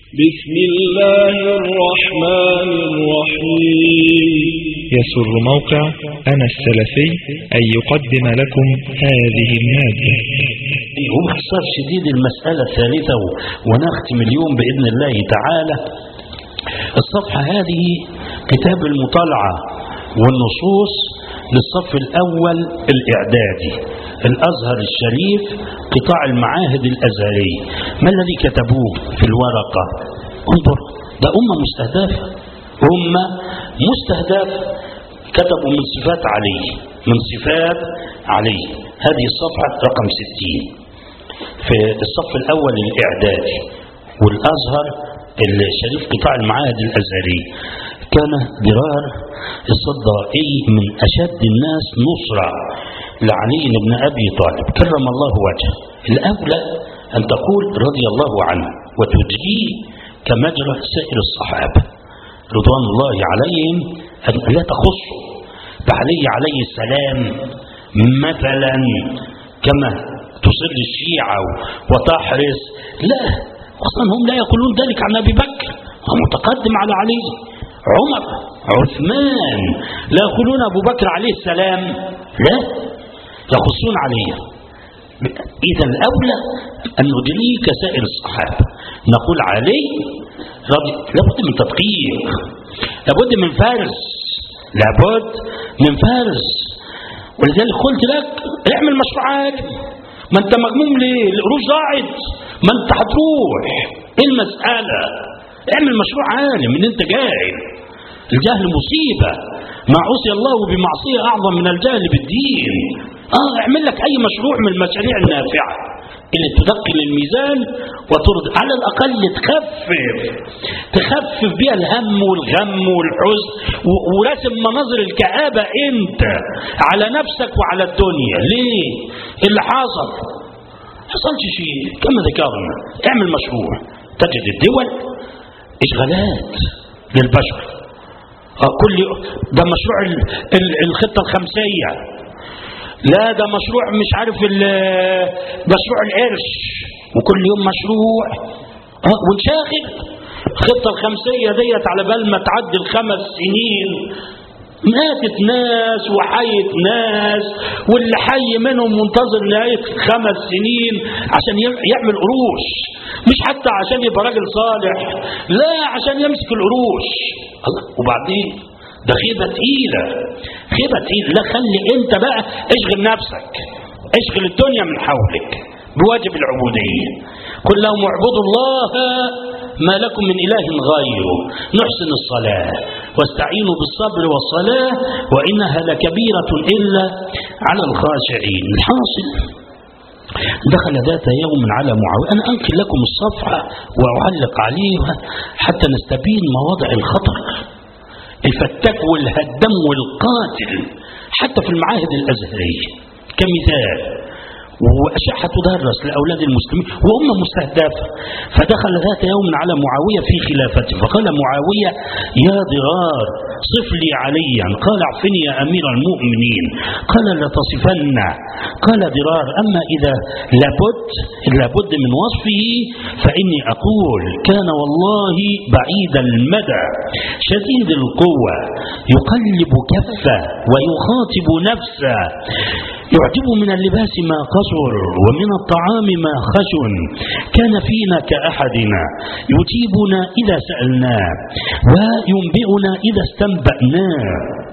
بسم الله الرحمن الرحيم. يسر موقع أنا السلفي أن يقدم لكم هذه المادة. وباختصار شديد المسألة الثالثة ونختم اليوم بإذن الله تعالى. الصفحة هذه كتاب المطالعة والنصوص للصف الأول الإعدادي الأزهر الشريف قطاع المعاهد الأزهرية. ما الذي كتبوه في الورقة؟ انظر، ده أمة مستهدفة كتبوا من صفات علي. هذه الصفحة رقم 60 في الصف الأول الإعدادي والأزهر الشريف قطاع المعاهد الأزهرية. كان ضرار الصدائي من أشد الناس نصرة لعلي بن أبي طالب كرم الله وجهه. الأولى أن تقول رضي الله عنه وتجريه كمجرى سائر الصحابة رضوان الله عليهم، أن لا تخصه بعلي عليه السلام مثلا كما تصر الشيعة وتحرص. لا، أصلا هم لا يقولون ذلك عن أبي بكر، هو متقدم على علي، عمر، عثمان، لا يقولون أبو بكر عليه السلام، لا يخصون عليه. إذا الأولى أن ندريه كسائر الصحابة، نقول علي لابد من تدقيق، لابد من فرز. ولذلك قلت لك اعمل مشروع عالم. ما انت مجموم ليه؟ القروش ضاعت، ما انت هتروح. ايه المسألة؟ اعمل مشروع عالم من انت جاهل. الجهل مصيبة، ما عصي الله بمعصية أعظم من الجهل بالدين. اعمل لك أي مشروع من المشاريع النافعة اللي تدقل الميزان وترد على الأقل تخفف بها الهم والغم والحزن ورسم مناظر الكآبة انت على نفسك وعلى الدنيا. ليه؟ اللي حصلش شيء كما ذكرنا. اعمل مشروع. تجد الدول اشغالات للبشر، كل ده مشروع الخطة الخمسية، لا ده مشروع مش عارف مشروع القرش، وكل يوم مشروع ونشاغل. الخطة الخمسية ديت على بال ما تعدي ال5 سنين ماتت ناس وحيت ناس، واللي حي منهم منتظر نهاية 5 سنين عشان يعمل قروش، مش حتى عشان يبقى راجل صالح، لا عشان يمسك القروش. وبعدين ده خيبة تقيلة. لا، خلي انت بقى اشغل نفسك، اشغل الدنيا من حولك بواجب العبودية. قل لهم اعبدوا الله ما لكم من إله غيره، نحسن الصلاة واستعينوا بالصبر والصلاة وإنها لكبيرة إلا على الخاشعين. الحاصل دخل ذات يوم على معاوية. أنا أنقل لكم الصفحة وأعلق عليها حتى نستبين مواضع الخطر، الفتاك والهدم والقاتل حتى في المعاهد الأزهرية كمثال، وأشعة تدرس لأولاد المسلمين وهم مستهدفة. فدخل ذات يوم على معاوية في خلافته، فقال معاوية يا ضرار صف لي عليا. قال اعفني يا أمير المؤمنين. قال لتصفن. قال ضرار أما إذا لابد من وصفه فإني أقول كان والله بعيد المدى شديد القوة يقلب كفه ويخاطب نفسه، يعجب من اللباس ما قصر ومن الطعام ما خشن، كان فينا كأحدنا يجيبنا إذا سألناه وينبئنا إذا استنبأناه،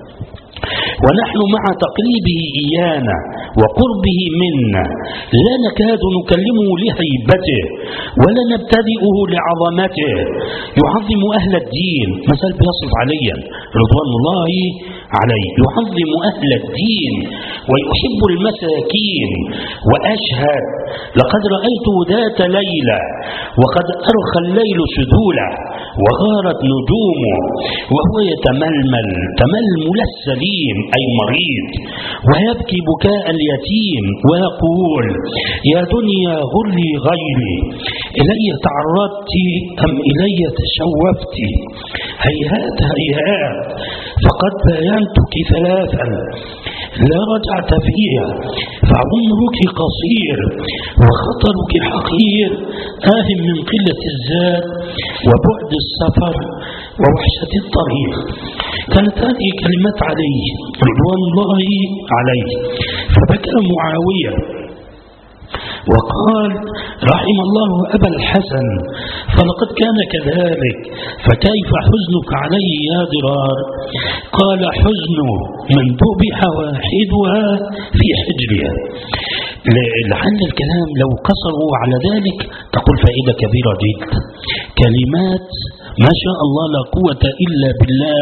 ونحن مع تقريبه إيانا وقربه منا لا نكاد نكلمه لهيبته ولا نبتدئه لعظمته، يعظم أهل الدين. مثل بيصف عليا رضوان الله عليه، يعظم أهل الدين ويحب المساكين. وأشهد لقد رأيته ذات ليلة وقد أرخى الليل سدوله وغارت نجومه وهو يتململ تململ السليم أي مريض، ويبكي بكاء اليتيم ويقول يا دنيا غري غيري، إلي تعرضت أم إلي تشوفت، هيهات هيهات فقد باينتك 3 لا رجعة فيها، فعمرك قصير وخطرك حقير، من قلة الزاد وبعد السفر ووحشة الطريق. كانت هذه كلمات عليه رضوان الله عليه. فبكى معاوية وقال: رحم الله أبا الحسن، فلقد كان كذلك، فكيف حزنك علي يا ضرار؟ قال: حزن من ذبح واحدها في حجرها. لعل الكلام لو قصروا على ذلك تقول فائدة كبيرة جدا، كلمات ما شاء الله لا قوة إلا بالله.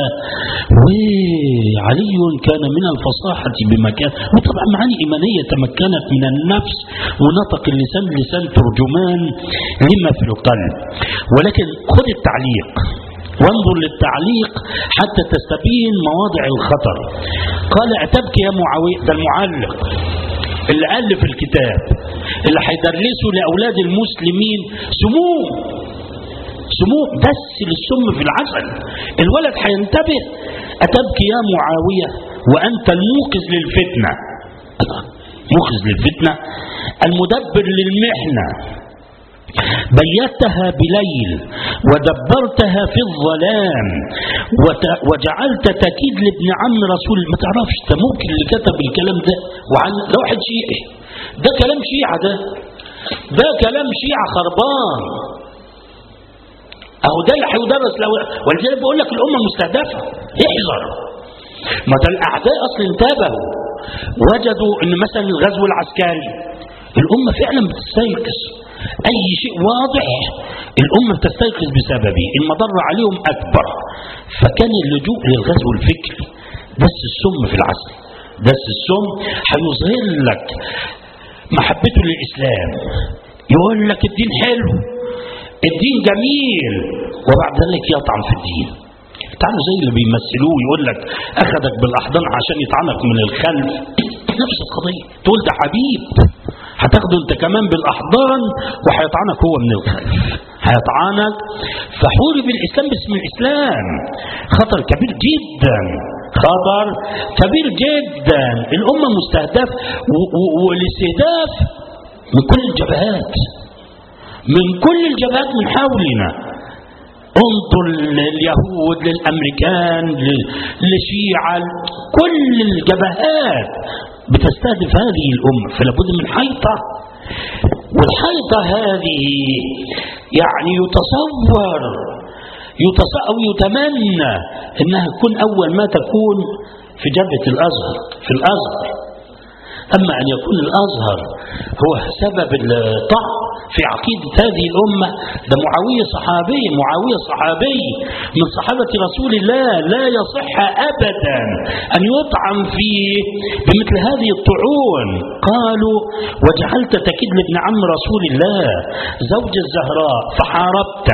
وعلي كان من الفصاحة بمكان، وطبعا معاني إيمانية تمكنت من النفس، ونطق اللسان لسان ترجمان لما في القلب. ولكن خذ التعليق وانظر للتعليق حتى تستبين مواضع الخطر. قال: أتبكي يا معاوية؟ ده المعلق اللي ألف الكتاب اللي هيدرسه لأولاد المسلمين سموم دس للسم في العسل، الولد هينتبه. أتبكي يا معاوية وأنت الموقظ للفتنة، موقظ للفتنة، المدبر للمحنة، بيتها بليل ودبرتها في الظلام وجعلت تكيد لابن عم رسول. ما تعرفش ده ممكن اللي كتب الكلام ده ده واحد شيعي، ده كلام شيعة، ده كلام شيعة خربان. اهو ده اللي هيدرس ولذلك بقول لك الامه مستهدفه، احذر. ما ده الاعداء اصلا انتبهوا، وجدوا ان مثلا الغزو العسكري الامه فعلا بتستيقظ، اي شيء واضح الامه بتستيقظ بسببه، المضر عليهم اكبر. فكان اللجوء للغزو الفكري دس السم في العسل، دس السم هيظهر لك محبته للاسلام، يقول لك الدين حلو، الدين جميل، وبعد ذلك يطعن في الدين. تعالوا زي اللي بيمثلوه، يقول لك اخذك بالاحضان عشان يطعنك من الخلف، نفس القضيه. تقول ده حبيب، هتاخده انت كمان بالاحضان وهيطعنك هو من الخلف، هيطعنك. فحورب الاسلام باسم الاسلام، خطر كبير جدا، خطر كبير جدا. الامه مستهدف، والاستهداف من كل الجبهات، من كل الجبهات من حولنا. انظر لليهود، للامريكان، للشيعة، كل الجبهات بتستهدف هذه الامه، فلا بد من حيطه. والحيطه هذه يعني يتصور أو يتمنى انها تكون اول ما تكون في جبهه الازهر، في الازهر. اما ان يكون الازهر هو سبب الطعن في عقيدة هذه الأمة، ده معاوية صحابي من صحابة رسول الله، لا يصح أبدا أن يطعن فيه بمثل هذه الطعون. قالوا: وجعلت تكيد لابن عم رسول الله زوج الزهراء، فحاربت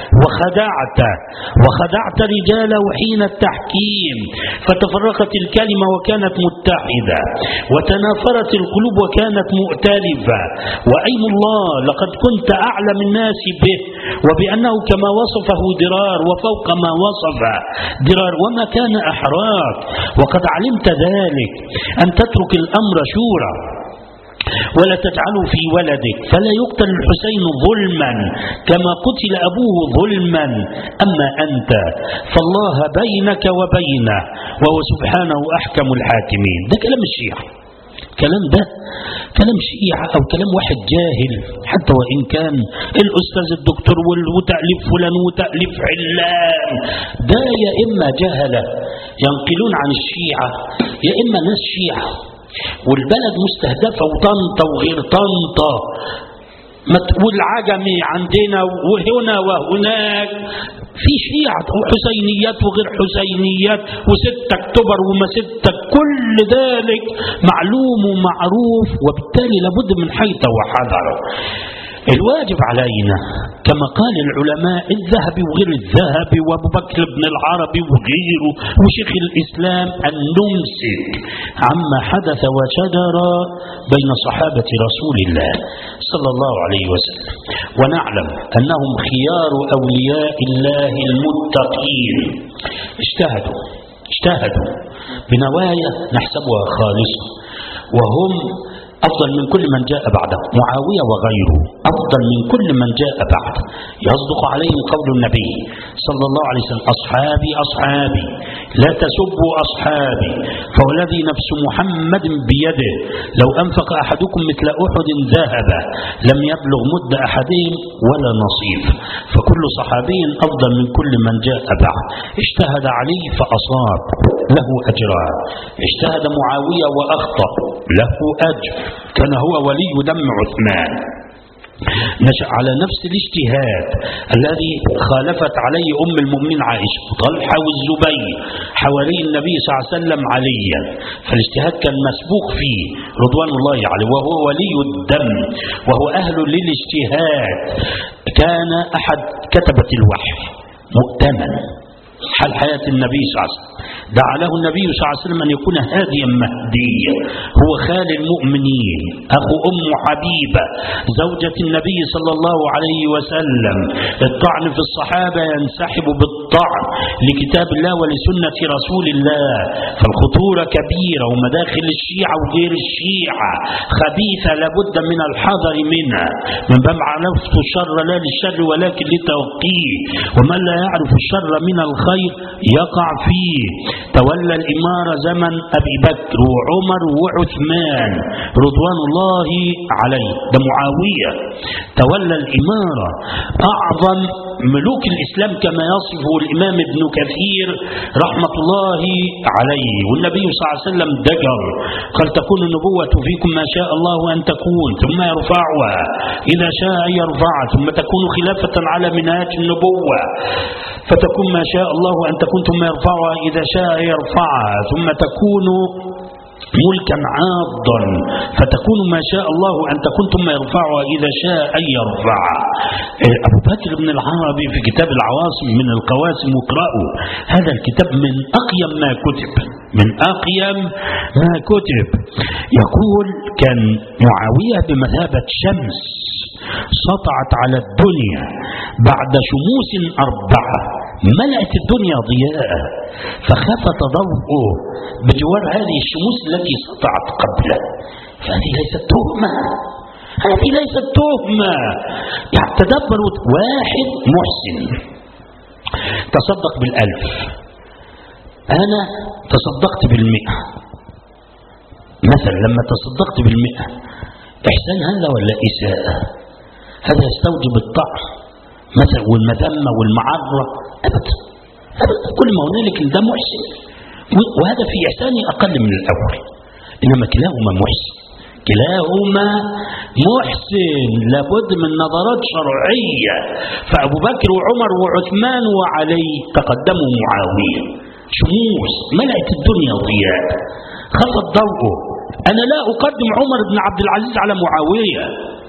وخدعت رجاله حين التحكيم، فتفرقت الكلمة وكانت متحدة، وتنافرت القلوب وكانت مؤتلفة. وأيم الله لقد كنت أعلم الناس به، وبأنه كما وصفه درار وفوق ما وصف درار، وما كان أحراك، وقد علمت ذلك، أن تترك الأمر شورى ولا تجعلوا في ولدك، فلا يقتل الحسين ظلما كما قتل أبوه ظلما. أما أنت فالله بينك وبينه، وهو سبحانه أحكم الحاكمين. ده كلام الشيعة، كلام ده كلام شيعة أو كلام واحد جاهل، حتى وإن كان الأستاذ الدكتور وتأليف فلان وتأليف علان، ده يا إما جهلة ينقلون عن الشيعة، يا إما ناس شيعة، والبلد مستهدفة، وطنطا وغير طنطا، والعجمي عندنا وهنا وهناك، في شيعة وحسينيات وغير حسينيات، و6 أكتوبر وما 6، كل ذلك معلوم ومعروف، وبالتالي لابد من حيطة وحذر. الواجب علينا كما قال العلماء الذهبي وغير الذهبي وابو بكر بن العربي وغيره وشيخ الإسلام، أن نمسك عما حدث وشجر بين صحابة رسول الله صلى الله عليه وسلم، ونعلم أنهم خيار أولياء الله المتقين، اجتهدوا اجتهدوا بنوايا نحسبها خالصة، وهم أفضل من كل من جاء بعده. معاوية وغيره أفضل من كل من جاء بعده. يصدق عليهم قول النبي صلى الله عليه وسلم: أصحابي أصحابي لا تسبوا أصحابي، فوالذي نفس محمد بيده لو أنفق أحدكم مثل أحد ذهبا لم يبلغ مد أحدهم ولا نصيف. فكل صحابي أفضل من كل من جاء بعد. اجتهد علي فأصاب له أجران، اجتهد معاوية وأخطأ له أجر، كان هو ولي دم عثمان، نشأ على نفس الاجتهاد الذي خالفت عليه أم المؤمنين عائشة وطلحة والزبير حوالي النبي صلى الله عليه وسلم عليا، فالاجتهاد كان مسبوق فيه رضوان الله عليه، وهو ولي الدم وهو أهل للاجتهاد. كان أحد كتبة الوحي مؤتمن حال حياة النبي صلى الله عليه وسلم، دعا له النبي صلى الله عليه وسلم أن يكون هاديا مهديا. هو خال المؤمنين، أخو أم حبيبة زوجة النبي صلى الله عليه وسلم. الطعن في الصحابة ينسحب بالطعن لكتاب الله ولسنة رسول الله، فالخطورة كبيرة، ومداخل الشيعة وغير الشيعة خبيثة لابد من الحذر منها. من باب عرفت الشر لا للشر ولكن لتوقيه، ومن لا يعرف الشر من الخير يقع فيه. تولى الإمارة زمن أبي بكر وعمر وعثمان رضوان الله عليه، ده معاوية تولى الإمارة، أعظم ملوك الإسلام كما يصفه الإمام ابن كثير رحمة الله عليه. والنبي صلى الله عليه وسلم دجر قال: تكون النبوة فيكم ما شاء الله أن تكون ثم يرفعها إذا شاء أن يرفعها، ثم تكون خلافة على منهاج النبوة فتكون ما شاء الله أن تكون ثم يرفعها إذا شاء يرفعها، ثم تكون ملكا عاضا فتكون ما شاء الله أن تكون ثم يرفعها إذا شاء أن يرفعها. أبو بكر بن العربي في كتاب العواصم من القواسم، اقرأوا هذا الكتاب من أقيم ما كتب، من أقيم ما كتب. يقول: كان معاوية بمثابة شمس سطعت على الدنيا بعد شموس 4 ملأت الدنيا ضياء، فخفت ضوءه بجوار هذه الشموس التي سطعت قبله. فهذه ليست تهمة، هذه ليست تهمة. يعني تدبروا، واحد محسن تصدق بال1000، أنا تصدقت بال100 مثلا. لما تصدقت بال100 إحسان هذا ولا إساءة؟ هذا يستوجب الطعن مثلا والمذمة والمعرة؟ أبدا أبدا. كل ما هنالك ده محسن، وهذا في إحساني أقل من الأول، إنما كلاهما محسن، كلاهما محسن. لابد من نظرات شرعية. فأبو بكر وعمر وعثمان وعلي تقدموا معاوية، شموس ملأت الدنيا ضياء، خفت ضوءه. أنا لا أقدم عمر بن عبد العزيز على معاوية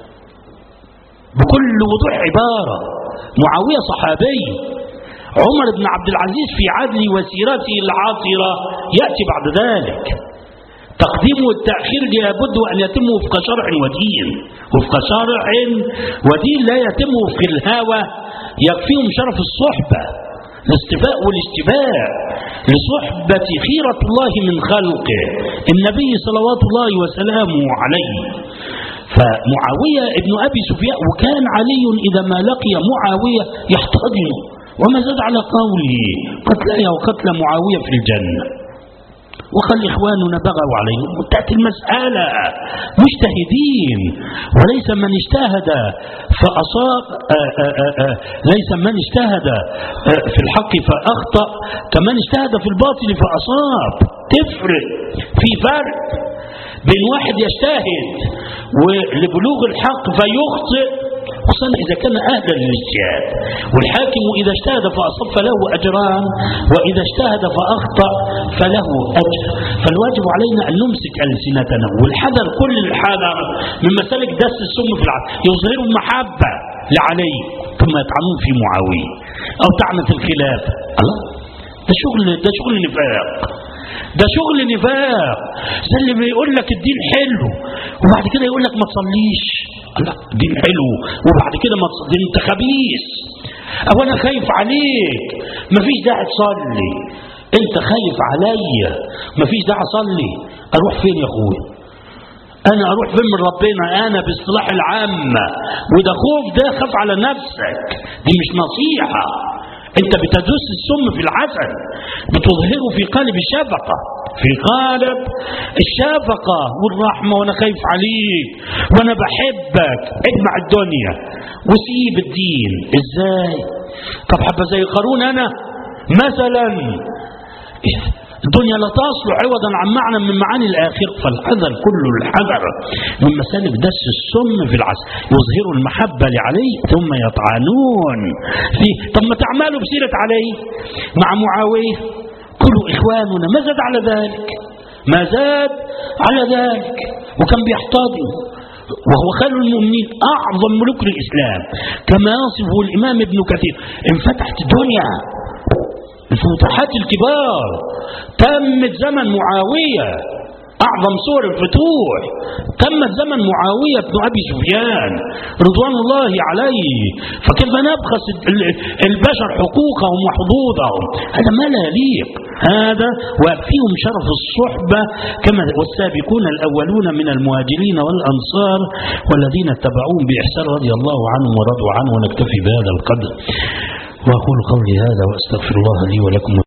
بكل وضوح عبارة. معاوية صحابي، عمر بن عبد العزيز في عدل وسيرته العاطرة يأتي بعد ذلك. تقديم والتأخير لابد أن يتم وفق شرع ودين، وفق شرع ودين، لا يتم وفق الهوى. يكفيهم شرف الصحبة، الاصطفاء والاشتباع لصحبة خيرة الله من خلقه النبي صلوات الله وسلامه عليه. فمعاوية ابن أبي سفيان، وكان علي إذا ما لقي معاوية يحتضنه، وما زاد على قوله: قتلي وقتل معاوية في الجنة، وقال إخواننا بغوا عليهم. وتأتي المسألة مجتهدين، وليس من اجتهد فأصاب، ليس من اجتهد في الحق فأخطأ كمن اجتهد في الباطل فأصاب. تفرق، في فرق بين واحد يجتهد ولبلوغ الحق فيخطئ، خصوصا إذا كان أهلا للاجتهاد. والحاكم إذا اجتهد فأصاب فله أجران، وإذا اجتهد فأخطأ فله أجر. فالواجب علينا أن نمسك ألسنتنا والحذر، كل الحذر من مسالك دس السم في العقل. يظهروا المحبة لعلي ثم يطعنون في معاوية أو طعنة الخلافة. الله، ده شغل نفاق، ده شغل نفاق. زي اللي بيقول لك الدين حلو وبعد كده يقول لك ما تصليش. لا، الدين حلو وبعد كده ما تصلي، انت خبيث. او انا خايف عليك، ما فيش داعي تصلي، انت خايف عليا، مفيش داعي اصلي، اروح فين يا اخوي؟ انا اروح فين من ربنا؟ انا باصطلاح العامة، وده خوف، ده خاف على نفسك، دي مش نصيحة. انت بتدوس السم في العسل، بتظهره في قالب الشفقة، في قالب الشفقة والرحمة، وانا خايف عليك وانا بحبك، اجمع الدنيا وسيب الدين. ازاي؟ طب حبة زي قارون انا مثلا، الدنيا لا تصلح عوضا عن معنى من معاني الآخرة. فالحذر كل الحذر من مسالك دس السم في العسل، يظهروا المحبة لعلي ثم يطعنون فيه. طب ما تعملوا بسيرة علي مع معاوية، كلوا إخواننا، ما زاد على ذلك، ما زاد على ذلك، وكان بيحتضن وهو خير المؤمنين، أعظم ملوك الإسلام كما يصفه الإمام ابن كثير. انفتحت الدنيا، الفتوحات الكبار تمت زمن معاوية، أعظم صور الفتوح تمت زمن معاوية بن أبي سفيان رضوان الله عليه. فكيف نبخس البشر حقوقهم وحظوظهم؟ هذا ما لا يليق، هذا وفيهم شرف الصحبة كما والسابقون الأولون من المهاجرين والأنصار والذين اتبعوهم بإحسان رضي الله عنهم ورضوا عنه. ونكتفي بهذا القدر، وأقول قولي هذا وأستغفر الله لي ولكم.